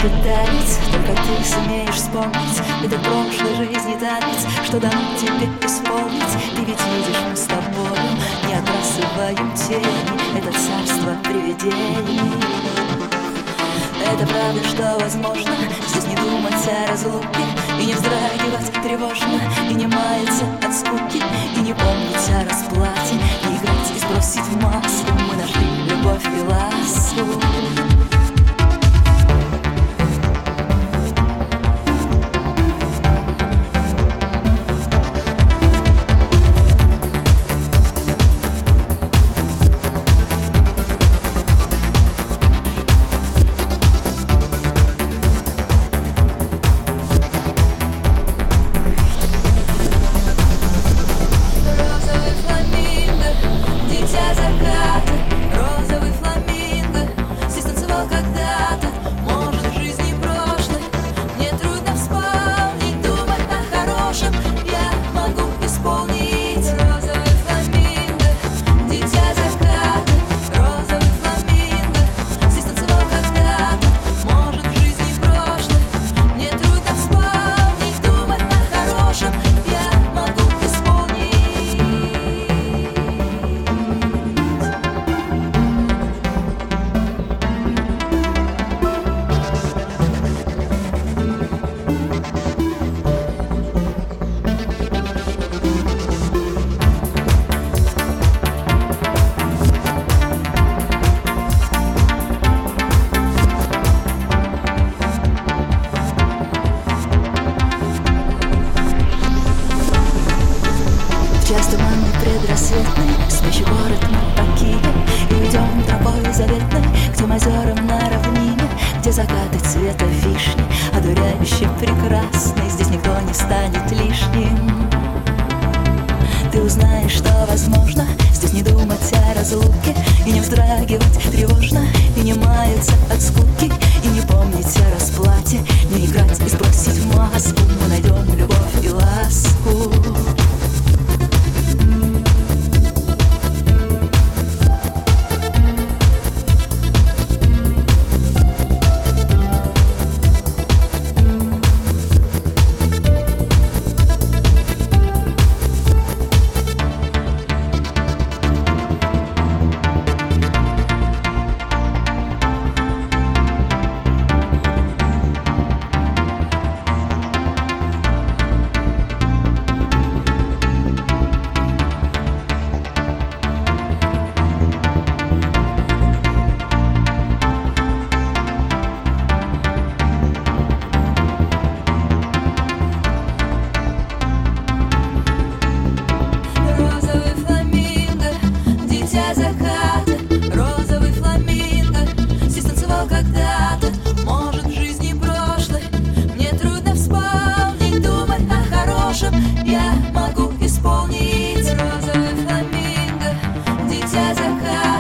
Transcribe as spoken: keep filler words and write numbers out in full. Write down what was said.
Крошечка танец, только ты сумеешь вспомнить этот прошлой жизни танец, что дано тебе исполнить. Ты ведь видишь, мы с тобою не отбрасываем тени, это царство привидений. Это правда, что возможно здесь не думать о разлуке, и не вздрагивать тревожно, и не маяться от скуки, и не помнить о расплате, не играть и сбросить маску. Мы нашли любовь и ласку. Предрассветный, спящий город мы покинем и идем тропой заветной к тем озерам на равнине, где закаты цвета вишни, одуряюще прекрасный. Здесь никто не станет лишним. Ты узнаешь, что возможно здесь не думать о разлуке, и не вздрагивать тревожно, и не маяться от скуки, и не помнить о расплате, не играть и сбросить маску. Мы найдем любовь и ласку. Я могу исполнить розовый фламинго, дитя заката.